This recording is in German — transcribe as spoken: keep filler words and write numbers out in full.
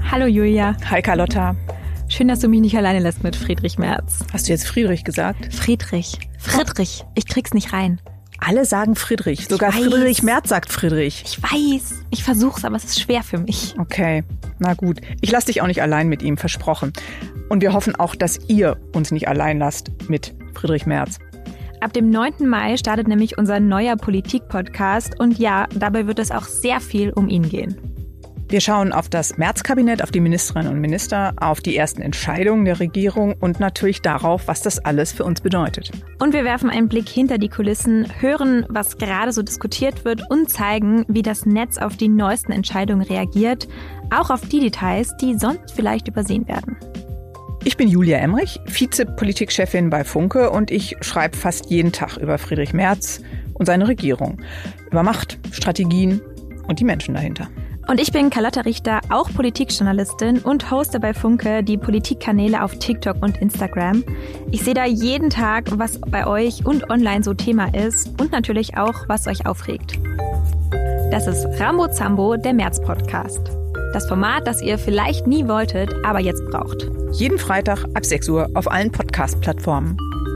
Hallo Julia. Hi Carlotta. Schön, dass du mich nicht alleine lässt mit Friedrich Merz. Hast du jetzt Friedrich gesagt? Friedrich. Friedrich. Ich krieg's nicht rein. Alle sagen Friedrich. Sogar Friedrich Merz sagt Friedrich. Ich weiß. Ich versuch's, aber es ist schwer für mich. Okay, na gut. Ich lasse dich auch nicht allein mit ihm, versprochen. Und wir hoffen auch, dass ihr uns nicht allein lasst mit Friedrich Merz. Ab dem neunten Mai startet nämlich unser neuer Politik-Podcast. Und ja, dabei wird es auch sehr viel um ihn gehen. Wir schauen auf das Merz-Kabinett, auf die Ministerinnen und Minister, auf die ersten Entscheidungen der Regierung und natürlich darauf, was das alles für uns bedeutet. Und wir werfen einen Blick hinter die Kulissen, hören, was gerade so diskutiert wird und zeigen, wie das Netz auf die neuesten Entscheidungen reagiert, auch auf die Details, die sonst vielleicht übersehen werden. Ich bin Julia Emmerich, Vize-Politikchefin bei Funke und ich schreibe fast jeden Tag über Friedrich Merz und seine Regierung, über Macht, Strategien und die Menschen dahinter. Und ich bin Carlotta Richter, auch Politikjournalistin und hoste bei Funke die Politikkanäle auf TikTok und Instagram. Ich sehe da jeden Tag, was bei euch und online so Thema ist und natürlich auch, was euch aufregt. Das ist Rambo Zambo, der Merz-Podcast. Das Format, das ihr vielleicht nie wolltet, aber jetzt braucht. Jeden Freitag ab sechs Uhr auf allen Podcast-Plattformen.